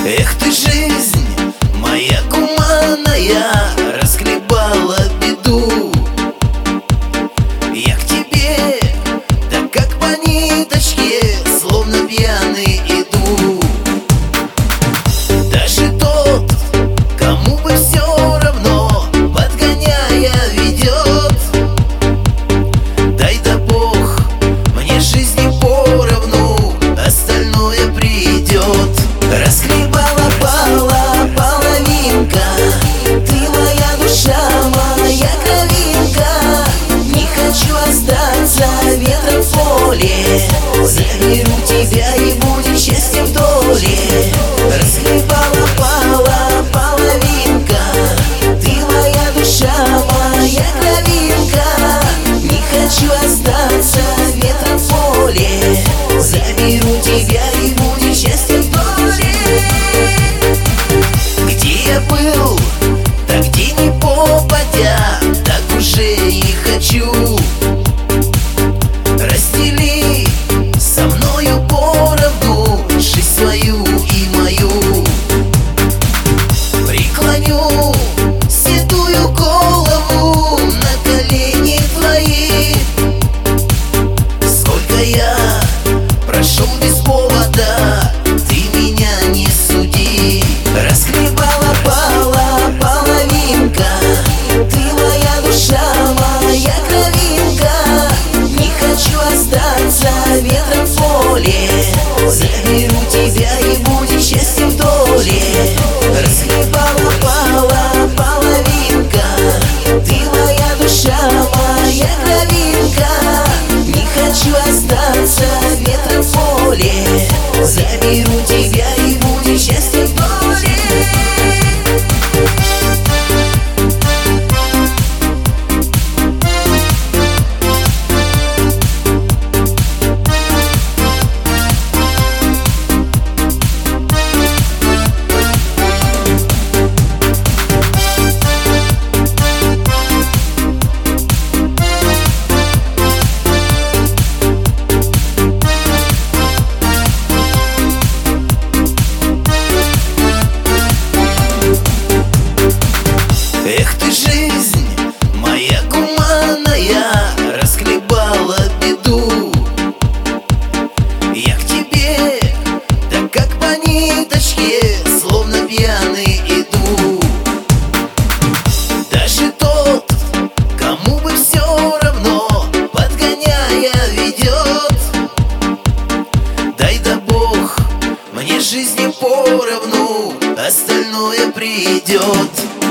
Эх ты, жизнь моя гуманная, расхлебала беду. Я к тебе, так как по ниточке, словно пьяный иду. Даже тот, кому бы все равно, подгоняя, ведет. Дай да Бог мне жизни поровну, остальное придет. Расхлебала половинка, ты моя душа, моя кровинка. Не хочу остаться ветром в поле, заберу тебя и будет счастье в доле. Расхлебала половинка, ты моя душа, моя кровинка. Не хочу остаться ветром в поле, заберу тебя и будет счастье в доле. Где я был, так где не попадя, так уже и хочу. Раздели со мною поровну жизнь свою и мою. Преклоню седую голову на колени твои. Сколько я прошел без повода, ты меня не суди. Расхлебала половинка, ты моя душа, моя кровинка. Не хочу остаться ветром в поле, заберу тебя и будет счастье в доле. Расхлебала половинка, ты моя душа, моя кровинка. Не хочу остаться ветром в поле, заберу тебя и будет счастье в доле. Эх ты, жизнь моя гуманная, расхлебала беду. Я к тебе, так как по ниточке, словно пьяный иду. Даже тот, кому бы все равно, подгоняя, ведет. Дай да Бог мне жизни поровну, остальное придет.